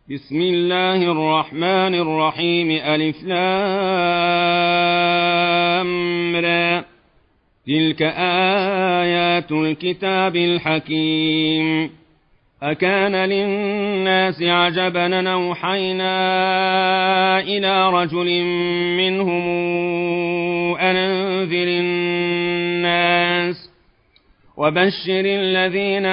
بسم الله الرحمن الرحيم ألف لام را تلك آيات الكتاب الحكيم أكان للناس عجبا أن أوحينا إلى رجل منهم أن أنذر الناس وبشر الذين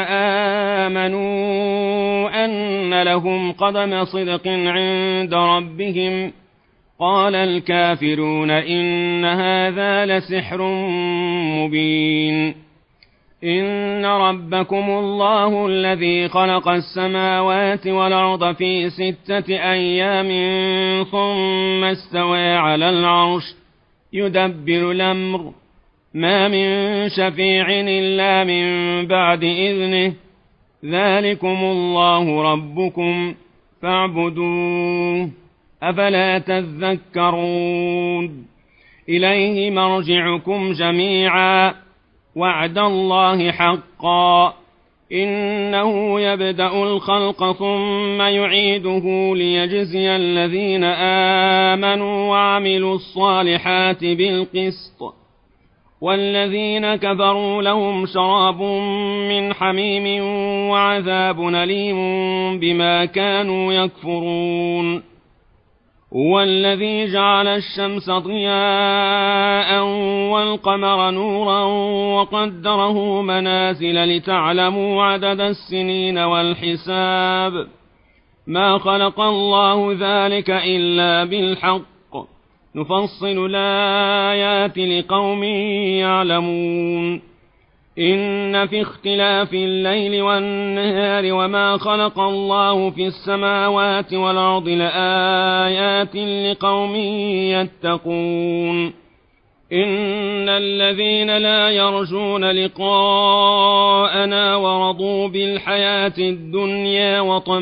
آمنوا أن لهم قدم صدق عند ربهم قال الكافرون إن هذا لسحر مبين إن ربكم الله الذي خلق السماوات والأرض في 6 أيام ثم استوى على العرش يدبر الأمر ما من شفيع إلا من بعد إذنه ذلكم الله ربكم فاعبدوه أفلا تذكرون إليه مرجعكم جميعا وعد الله حقا إنه يبدأ الخلق ثم يعيده ليجزي الذين آمنوا وعملوا الصالحات بالقسط والذين كفروا لهم شراب من حميم وعذاب أليم بما كانوا يكفرون هو الذي جعل الشمس ضياء والقمر نورا وقدره منازل لتعلموا عدد السنين والحساب ما خلق الله ذلك إلا بالحق نفصل الآيات لقوم يعلمون إن في اختلاف الليل والنهار وما خلق الله في السماوات والأرض لآيات لقوم يتقون إن الذين لا يرجون لقاءنا ورضوا بالحياة الدنيا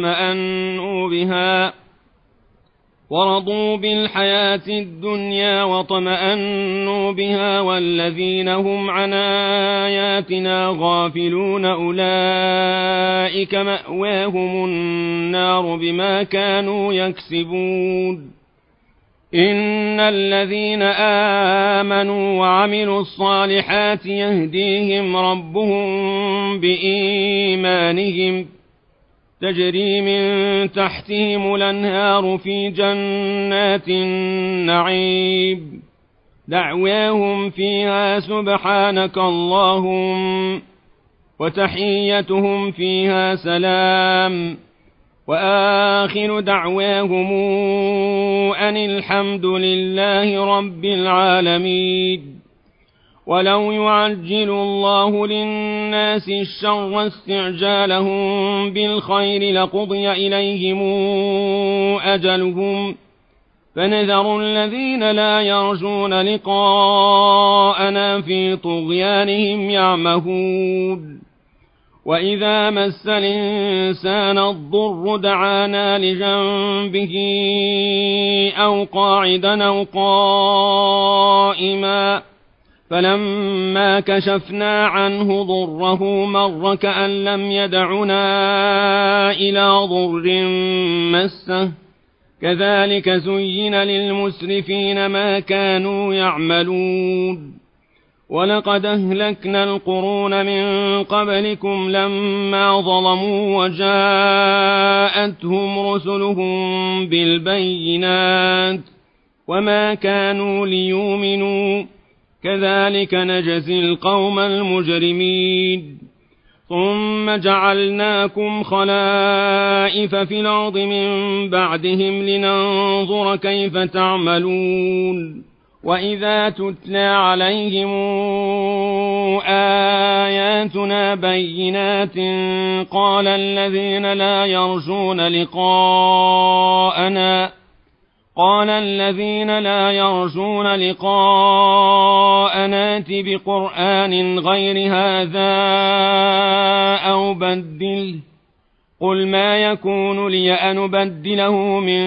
وطمأنوا بها والذين هم عن آياتنا غافلون أولئك مأواهم النار بما كانوا يكسبون إن الذين آمنوا وعملوا الصالحات يهديهم ربهم بإيمانهم تجري من تحتهم الأنهار في جنات النعيم دعواهم فيها سبحانك اللهم وتحيتهم فيها سلام وآخر دعواهم أن الحمد لله رب العالمين ولو يعجل الله للناس الشر استعجالهم بالخير لقضي إليهم أجلهم فنذر الذين لا يرجون لقاءنا في طغيانهم يعمهون وإذا مس الإنسان الضر دعانا لجنبه أو قاعدا أو قائما فلما كشفنا عنه ضره مر كأن لم يدعنا إلى ضر مسه كذلك زين للمسرفين ما كانوا يعملون ولقد أهلكنا القرون من قبلكم لما ظلموا وجاءتهم رسلهم بالبينات وما كانوا ليؤمنوا كذلك نجزي القوم المجرمين ثم جعلناكم خلائف في الأرض من بعدهم لننظر كيف تعملون وإذا تتلى عليهم آياتنا بينات قال الذين لا يرجون لقاءنا ائت بقرآن غير هذا أو بدله قل ما يكون لي أن أبدله من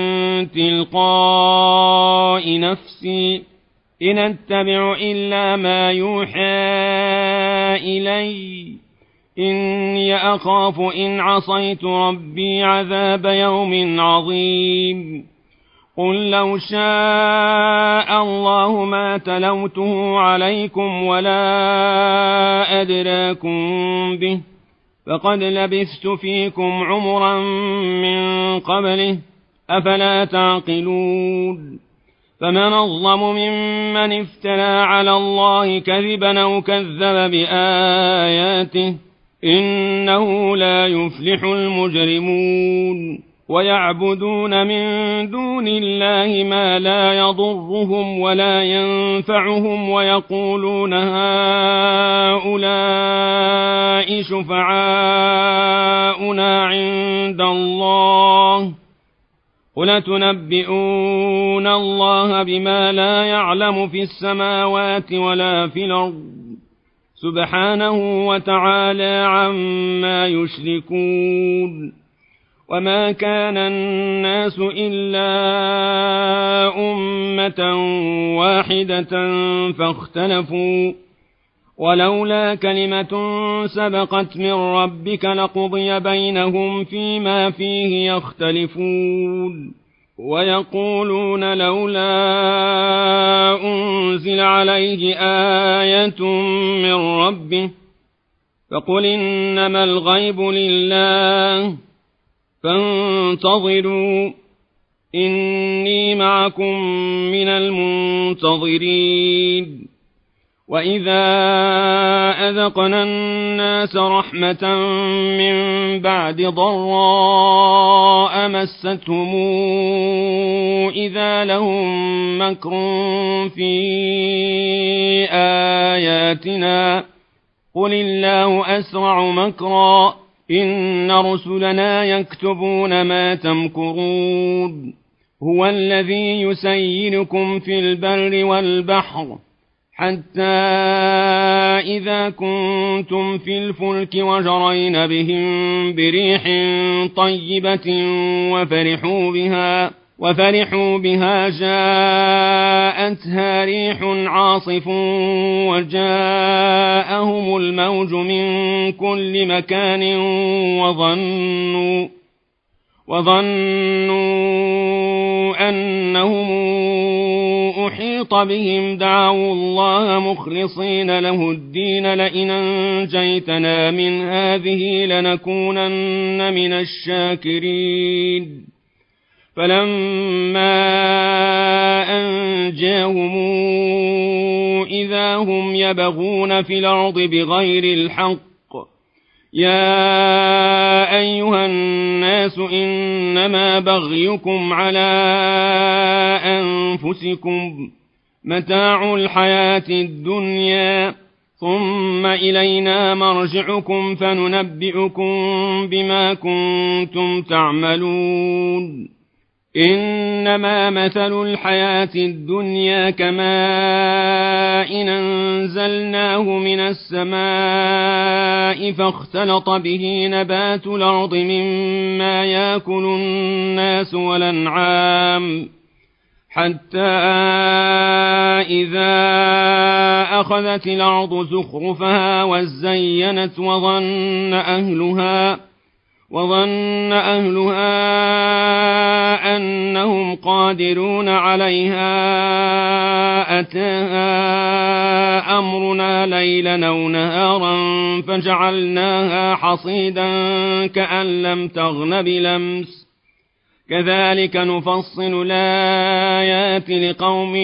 تلقاء نفسي إن أتبع إلا ما يوحى إلي إني أخاف إن عصيت ربي عذاب يوم عظيم قل لو شاء الله ما تلوته عليكم ولا أدراكم به فقد لبثت فيكم عمرا من قبله أفلا تعقلون فمن أظلم ممن افترى على الله كذبا أو كذب بآياته إنه لا يفلح المجرمون ويعبدون من دون الله ما لا يضرهم ولا ينفعهم ويقولون هؤلاء شفعاؤنا عند الله قل تنبئون الله بما لا يعلم في السماوات ولا في الأرض سبحانه وتعالى عما يشركون وما كان الناس إلا أمة واحدة فاختلفوا ولولا كلمة سبقت من ربك لقضي بينهم فيما فيه يختلفون ويقولون لولا أنزل عليه آية من ربه فقل إنما الغيب لله فانتظروا إني معكم من المنتظرين وإذا أذقنا الناس رحمة من بعد ضراء مستهم إذا لهم مكر في آياتنا قل الله أسرع مكرا إن رسلنا يكتبون ما تمكرون هو الذي يسيركم في البر والبحر حتى إذا كنتم في الفلك وجرين بهم بريح طيبة وفرحوا بها جاءتها ريح عاصف وجاءهم الموج من كل مكان وظنوا أنهم أحيط بهم دعوا الله مخلصين له الدين لئن أنجيتنا من هذه لنكونن من الشاكرين فلما أنجاهم إذا هم يبغون في الأرض بغير الحق يا أيها الناس إنما بغيكم على أنفسكم متاع الحياة الدنيا ثم إلينا مرجعكم فننبئكم بما كنتم تعملون إنما مثل الحياة الدنيا كماء أنزلناه من السماء فاختلط به نبات الأرض مما يأكل الناس والأنعام حتى إذا أخذت الأرض زخرفها وزينت وظن أهلها أنهم قادرون عليها أتاها أمرنا ليلا أو نهارا فجعلناها حصيدا كأن لم تغن بلمس كذلك نفصل الآيات لقوم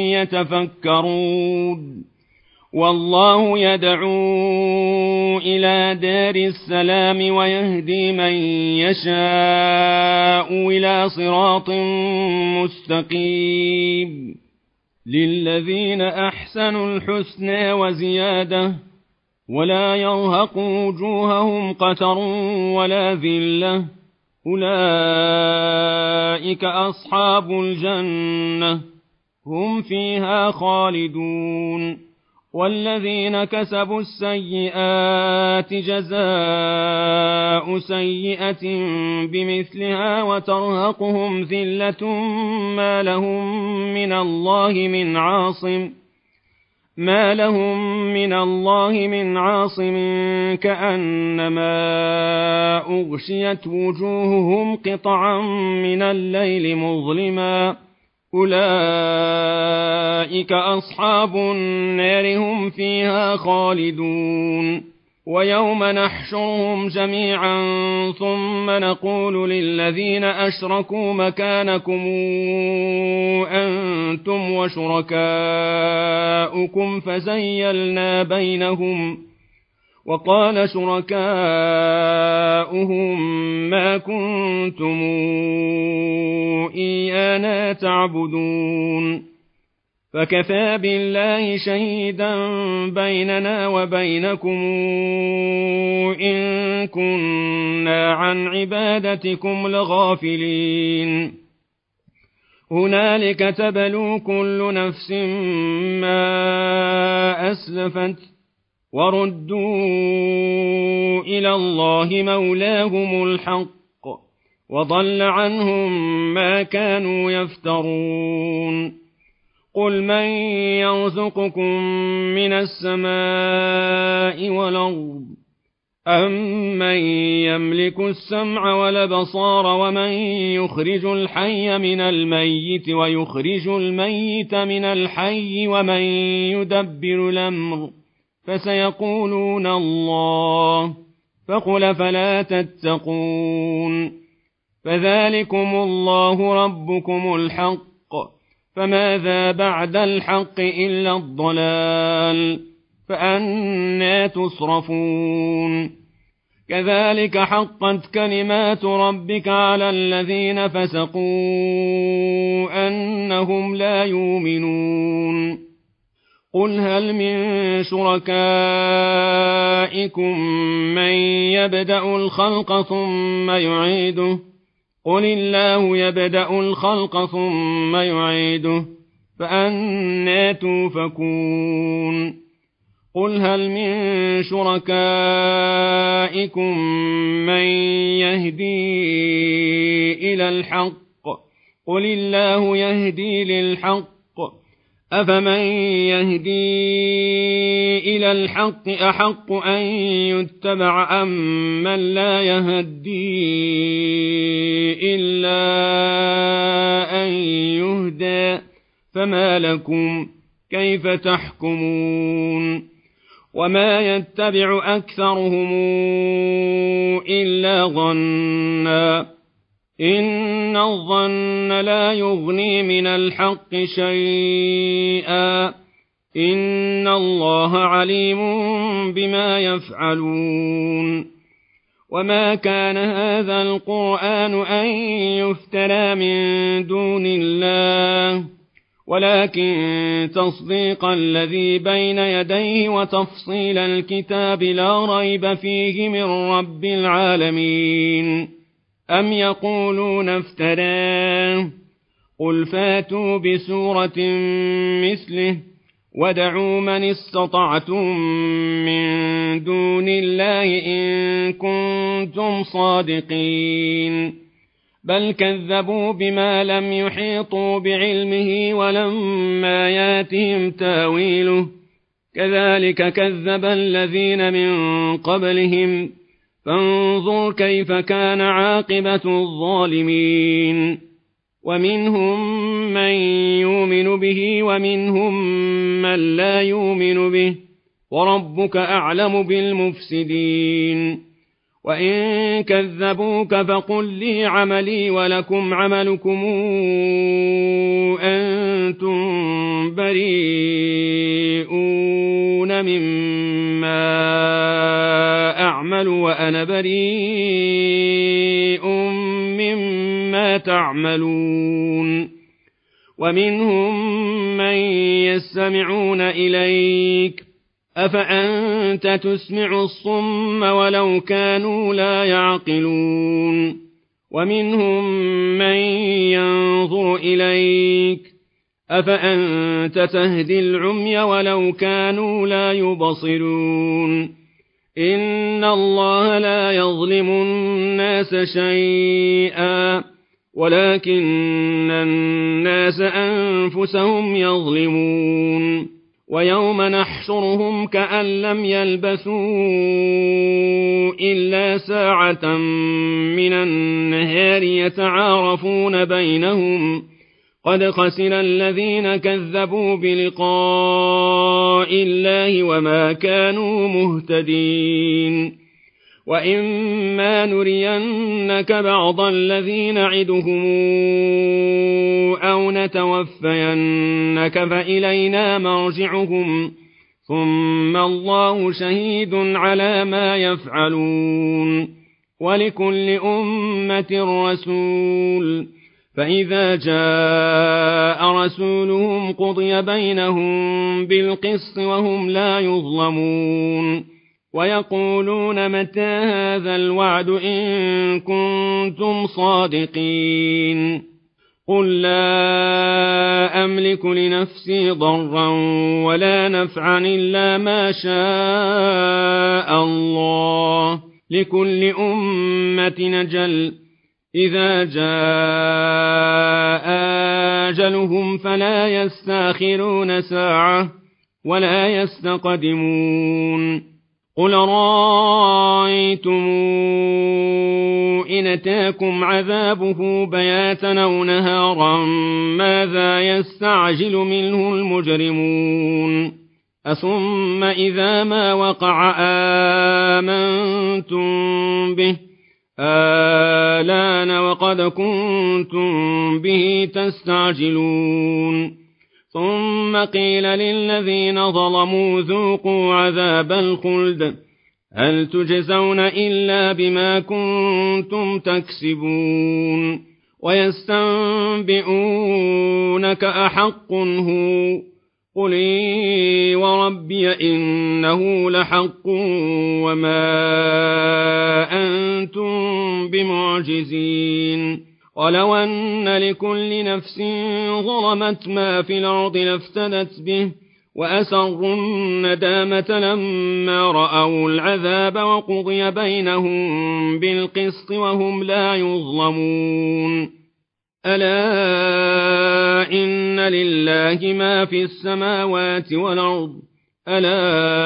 يتفكرون والله يدعو إلى دار السلام ويهدي من يشاء إلى صراط مستقيم للذين أحسنوا الحسنى وزيادة ولا يرهق وجوههم قتر ولا ذلة أولئك أصحاب الجنة هم فيها خالدون والذين كسبوا السيئات جزاء سيئة بمثلها وترهقهم ذلة ما لهم من الله من عاصم ما لهم من الله من عاصم كأنما أغشيت وجوههم قطعا من الليل مظلما أولئك أصحاب النار هم فيها خالدون ويوم نحشرهم جميعا ثم نقول للذين أشركوا مكانكم أنتم وشركاؤكم فزيلنا بينهم وقال شركاؤهم ما كنتم إيانا تعبدون فكفى بالله شهيدا بيننا وبينكم إن كنا عن عبادتكم لغافلين هنالك تبلو كل نفس ما أسلفت وردوا إلى الله مولاهم الحق وضل عنهم ما كانوا يفترون قل من يرزقكم من السماء والأرض أمن يملك السمع والأبصار ومن يخرج الحي من الميت ويخرج الميت من الحي ومن يدبر الأمر فسيقولون الله فقل فلا تتقون فذلكم الله ربكم الحق فماذا بعد الحق إلا الضلال فأنى تصرفون كذلك حقت كلمات ربك على الذين فسقوا أنهم لا يؤمنون قل هل من شركائكم من يبدأ الخلق ثم يعيده قل الله يبدأ الخلق ثم يعيده فأنى توفكون قل هل من شركائكم من يهدي إلى الحق قل الله يهدي للحق أفمن يهدي إلى الحق أحق أن يتبع أم من لا يهدي إلا أن يهدى فما لكم كيف تحكمون وما يتبع أكثرهم إلا ظنا إن الظن لا يغني من الحق شيئا إن الله عليم بما يفعلون وما كان هذا القرآن أن يفترى من دون الله ولكن تصديق الذي بين يديه وتفصيل الكتاب لا ريب فيه من رب العالمين أم يقولون افتراه قل فاتوا بسورة مثله ودعوا من استطعتم من دون الله إن كنتم صادقين بل كذبوا بما لم يحيطوا بعلمه ولما ياتهم تاويله كذلك كذب الذين من قبلهم فانظر كيف كان عاقبة الظالمين ومنهم من يؤمن به ومنهم من لا يؤمن به وربك أعلم بالمفسدين وإن كذبوك فقل لي عملي ولكم عملكم أنتم بريئون مما أعمل وأنا بريء مما تعملون ومنهم من يستمعون إليك أفأنت تسمع الصم ولو كانوا لا يعقلون ومنهم من ينظر إليك أفأنت تهدي العمي ولو كانوا لا يبصرون إن الله لا يظلم الناس شيئا ولكن الناس أنفسهم يظلمون ويوم نحشرهم كأن لم يلبثوا إلا ساعة من النهار يتعارفون بينهم قد خسر الذين كذبوا بلقاء الله وما كانوا مهتدين وإما نرينك بعض الذين نعدهم أو نتوفينك فإلينا مرجعهم ثم الله شهيد على ما يفعلون ولكل أمة رسول فإذا جاء رسولهم قضي بينهم بالقسط وهم لا يظلمون ويقولون متى هذا الوعد إن كنتم صادقين قل لا أملك لنفسي ضرا ولا نفعا إلا ما شاء الله لكل أمة أجل إذا جاء أجلهم فلا يستأخرون ساعة ولا يستقدمون قل رأيتم إن أتاكم عذابه بياتا أو نهارا ماذا يستعجل منه المجرمون أثم إذا ما وقع آمنتم به آلان وقد كنتم به تستعجلون ثم قيل للذين ظلموا ذوقوا عذاب الخلد هل تجزون إلا بما كنتم تكسبون ويستنبئونك أحق هو قل إي وربي إنه لحق وما أنتم بمعجزين ولو أن لكل نفس ظلمت ما في الأرض لافتدت به وأسروا الندامة لما رأوا العذاب وقضي بينهم بالقسط وهم لا يظلمون ألا إن لله ما في السماوات والأرض ألا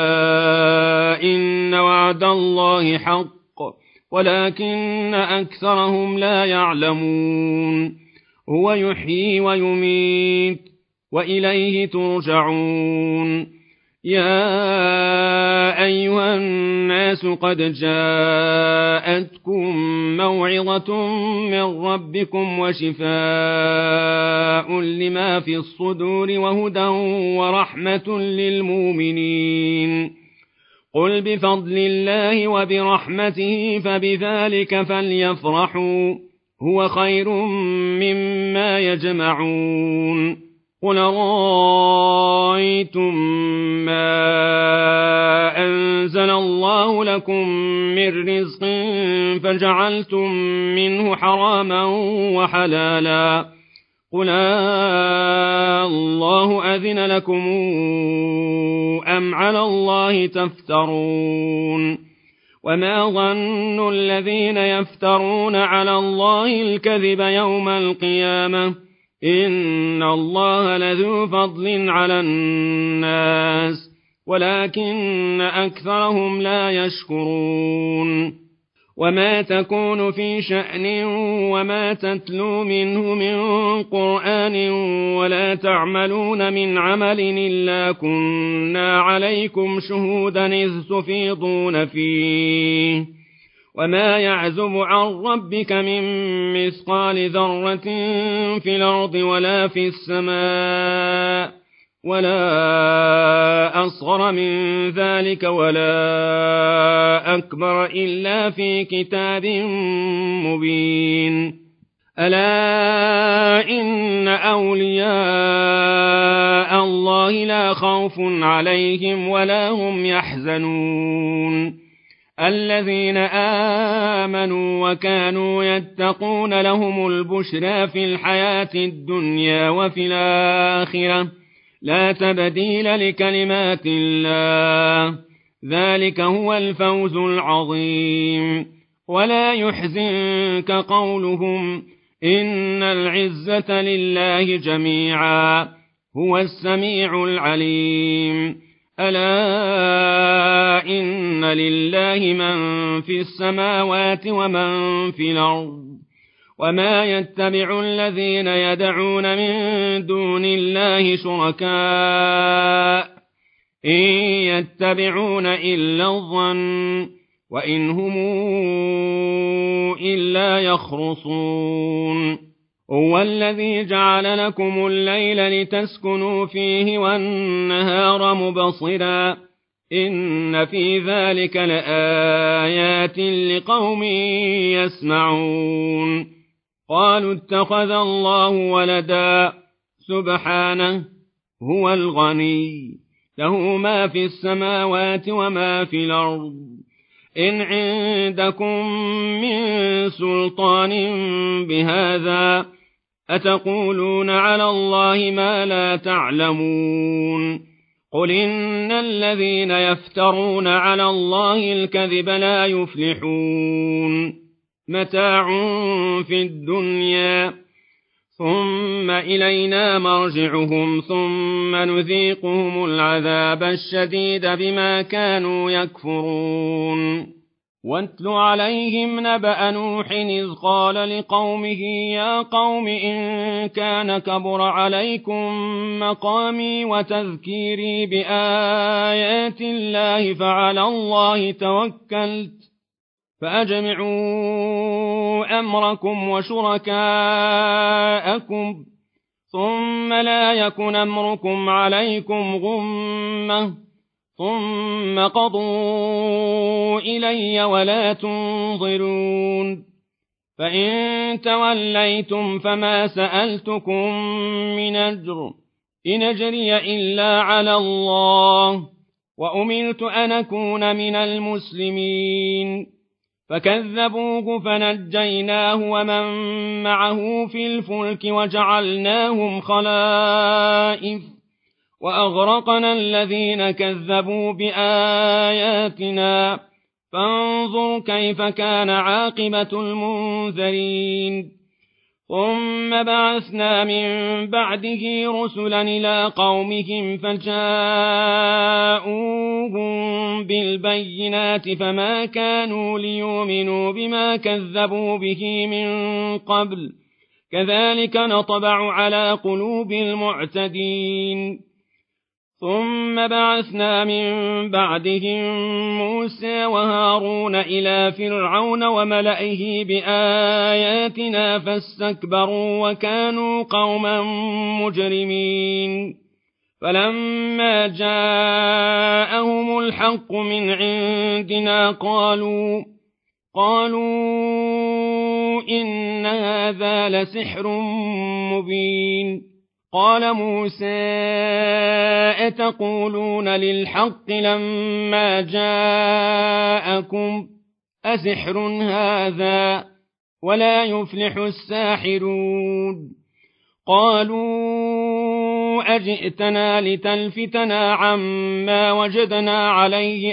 إن وعد الله حق ولكن أكثرهم لا يعلمون هو يحيي ويميت وإليه ترجعون يا أيها الناس قد جاءتكم موعظة من ربكم وشفاء لما في الصدور وهدى ورحمة للمؤمنين قل بفضل الله وبرحمته فبذلك فليفرحوا هو خير مما يجمعون قل رأيتم ما أنزل الله لكم من رزق فجعلتم منه حراما وحلالا قل الله أذن لكم أم على الله تفترون وما ظن الذين يفترون على الله الكذب يوم القيامة إن الله لذو فضل على الناس ولكن أكثرهم لا يشكرون وما تكون في شأن وما تتلو منه من قرآن ولا تعملون من عمل إلا كنا عليكم شهودا إذ تفيضون فيه وما يعزب عن ربك من مثقال ذرة في الأرض ولا في السماء ولا أصغر من ذلك ولا أكبر إلا في كتاب مبين ألا إن أولياء الله لا خوف عليهم ولا هم يحزنون الذين آمنوا وكانوا يتقون لهم البشرى في الحياة الدنيا وفي الآخرة لا تبديل لكلمات الله ذلك هو الفوز العظيم ولا يحزنك قولهم إن العزة لله جميعا هو السميع العليم ألا إن لله من في السماوات ومن في الأرض وما يتبع الذين يدعون من دون الله شركاء إن يتبعون إلا الظن وإن هم إلا يخرصون هو الذي جعل لكم الليل لتسكنوا فيه والنهار مبصرا إن في ذلك لآيات لقوم يسمعون قالوا اتخذ الله ولدا سبحانه هو الغني له ما في السماوات وما في الأرض إن عندكم من سلطان بهذا أتقولون على الله ما لا تعلمون قل إن الذين يفترون على الله الكذب لا يفلحون متاع في الدنيا ثم إلينا مرجعهم ثم نذيقهم العذاب الشديد بما كانوا يكفرون واتل عليهم نبأ نوح إذ قال لقومه يا قوم إن كان كبر عليكم مقامي وتذكيري بآيات الله فعلى الله توكلت فأجمعوا أمركم وشركاءكم ثم لا يكن أمركم عليكم غمة ثم قضوا إلي ولا تنظرون فإن توليتم فما سألتكم من أجر إن أجري إلا على الله وأمرت أن أكون من المسلمين فكذبوه فنجيناه ومن معه في الفلك وجعلناهم خلائف وأغرقنا الذين كذبوا بآياتنا فانظر كيف كان عاقبة المنذرين ثم بعثنا من بعده رسلا إلى قومهم فجاءوهم بالبينات فما كانوا ليؤمنوا بما كذبوا به من قبل كذلك نطبع على قلوب المعتدين ثم بعثنا من بعدهم موسى وهارون إلى فرعون وملئه بآياتنا فاستكبروا وكانوا قوما مجرمين فلما جاءهم الحق من عندنا قالوا إن هذا لسحر مبين قال موسى أتقولون للحق لما جاءكم أسحر هذا ولا يفلح الساحرون قالوا أجئتنا لتلفتنا عما وجدنا عليه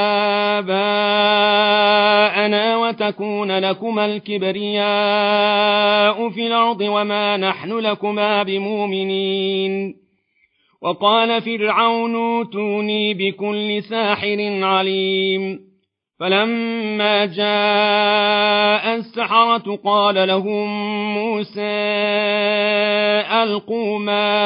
آباءنا وتكون لكما الكبرياء في الأرض وما نحن لكما بمؤمنين وقال فرعون ائتوني بكل ساحر عليم فلما جاء السحرة قال لهم موسى ألقوا ما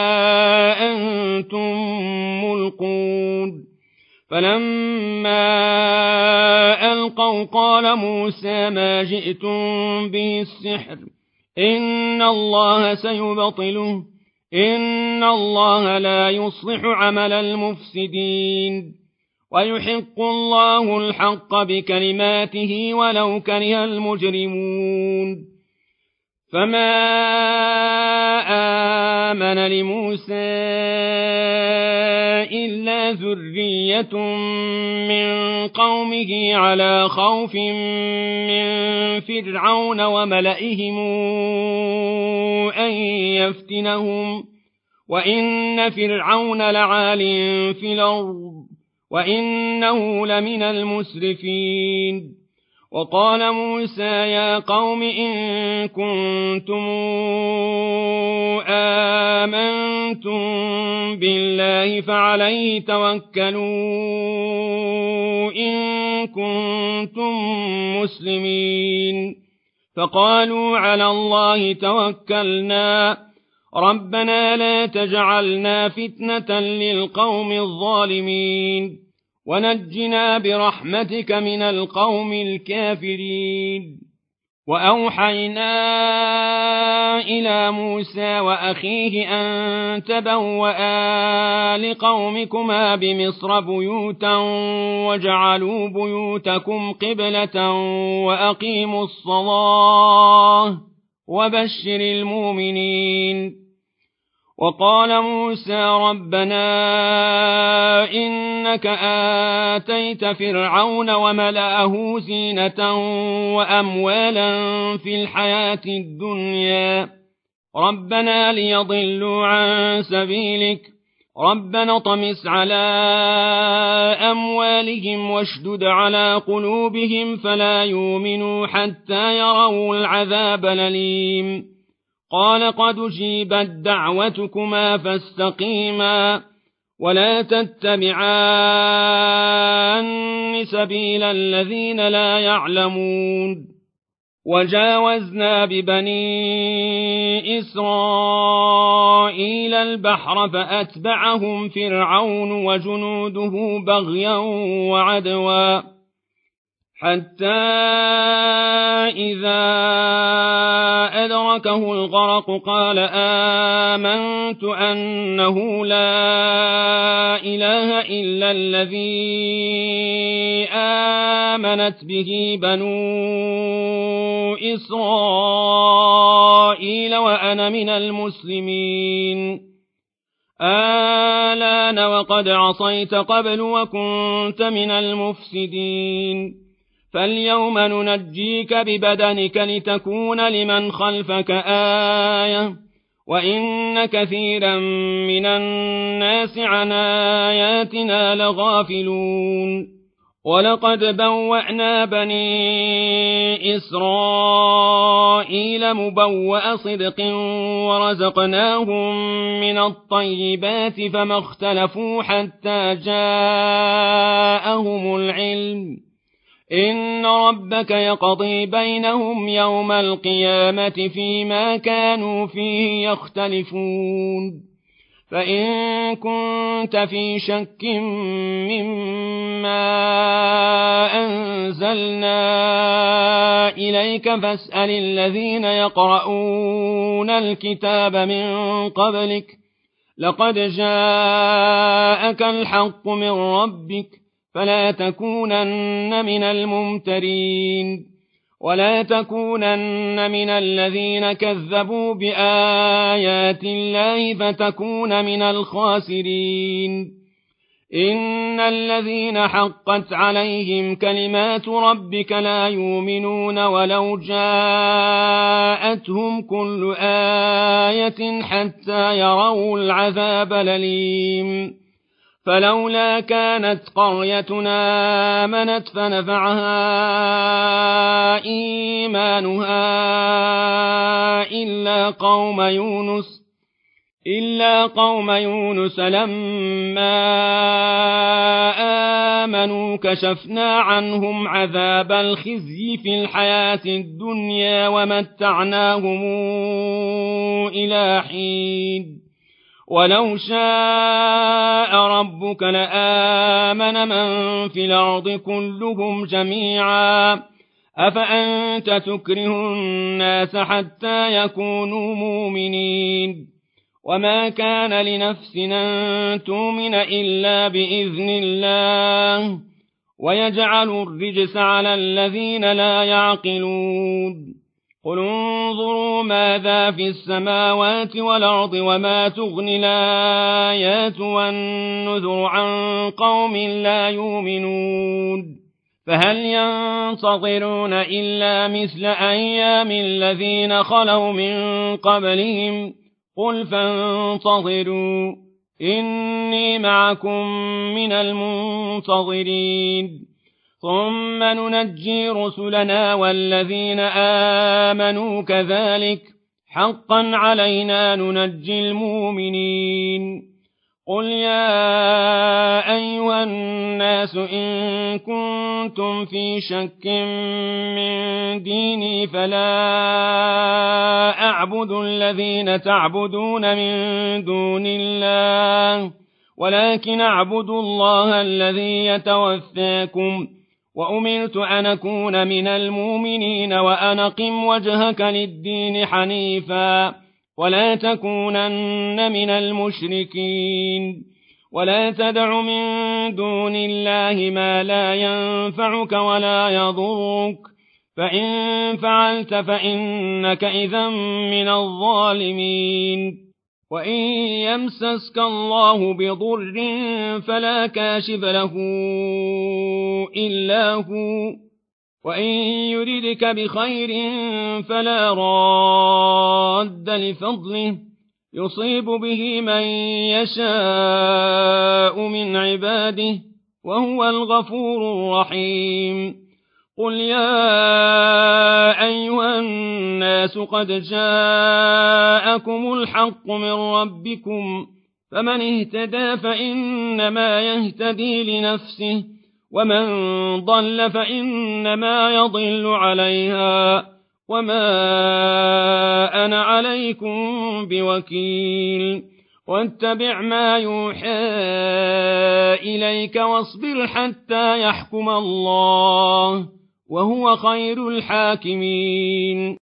أنتم ملقون فلما ألقوا قال موسى ما جئتم به السحر إن الله سيبطله إن الله لا يصلح عمل المفسدين ويحق الله الحق بكلماته ولو كره المجرمون فما آمن لموسى إلا ذرية من قومه على خوف من فرعون وملئهم أن يفتنهم وإن فرعون لعال في الأرض وإنه لمن المسرفين وقال موسى يا قوم إن كنتم آمنتم الله فعليه توكلوا إن كنتم مسلمين فقالوا على الله توكلنا ربنا لا تجعلنا فتنة للقوم الظالمين ونجنا برحمتك من القوم الكافرين وأوحينا إلى موسى وأخيه أن تبوأ لقومكما بمصر بيوتا وجعلوا بيوتكم قبلة وأقيموا الصلاة وبشر المؤمنين وقال موسى ربنا إنك آتيت فرعون وملأه زينة وأموالا في الحياة الدنيا ربنا ليضلوا عن سبيلك ربنا طمس على أموالهم واشدد على قلوبهم فلا يؤمنوا حتى يروا العذاب الأليم قال قد أجيبت دعوتكما فاستقيما ولا تتبعان سبيل الذين لا يعلمون وجاوزنا ببني إسرائيل البحر فأتبعهم فرعون وجنوده بغيا وعدوا حتى إذا أدركه الغرق قال آمنت أنه لا إله إلا الذي آمنت به بنو إسرائيل وأنا من المسلمين آلان وقد عصيت قبل وكنت من المفسدين فاليوم ننجيك ببدنك لتكون لمن خلفك آية وإن كثيرا من الناس عن آياتنا لغافلون ولقد بوأنا بني إسرائيل مبوأ صدق ورزقناهم من الطيبات فما اختلفوا حتى جاءهم العلم إن ربك يقضي بينهم يوم القيامة فيما كانوا فيه يختلفون فإن كنت في شك مما أنزلنا إليك فاسأل الذين يقرؤون الكتاب من قبلك لقد جاءك الحق من ربك فلا تكونن من الممترين ولا تكونن من الذين كذبوا بآيات الله فتكون من الخاسرين إن الذين حقت عليهم كلمات ربك لا يؤمنون ولو جاءتهم كل آية حتى يروا العذاب الأليم فلولا كانت قريتنا آمنت فنفعها إيمانها إلا قوم يونس لما آمنوا كشفنا عنهم عذاب الخزي في الحياة الدنيا ومتعناهم إلى حين ولو شاء ربك لآمن من في الأرض كلهم جميعا أفأنت تكره الناس حتى يكونوا مؤمنين وما كان لنفس أن تؤمن إلا بإذن الله ويجعل الرجس على الذين لا يعقلون قل انظروا ماذا في السماوات والأرض وما تغني الآيات والنذر عن قوم لا يؤمنون فهل ينتظرون إلا مثل أيام الذين خلوا من قبلهم قل فانتظروا إني معكم من المنتظرين ثم ننجي رسلنا والذين آمنوا كذلك حقا علينا ننجي المؤمنين قل يا أيها الناس إن كنتم في شك من ديني فلا أعبد الذين تعبدون من دون الله ولكن أعبد الله الذي يتوفاكم وأمرت أن أكون من المؤمنين وأن أقم وجهك للدين حنيفا ولا تكونن من المشركين ولا تدع من دون الله ما لا ينفعك ولا يضرك فإن فعلت فإنك إذا من الظالمين وإن يمسسك الله بضر فلا كاشف له إلا هو وإن يردك بخير فلا راد لفضله يصيب به من يشاء من عباده وهو الغفور الرحيم قل يا أيها الناس قد جاءكم الحق من ربكم فمن اهتدى فإنما يهتدي لنفسه ومن ضل فإنما يضل عليها وما أنا عليكم بوكيل واتبع ما يوحى إليك واصبر حتى يحكم الله وهو خير الحاكمين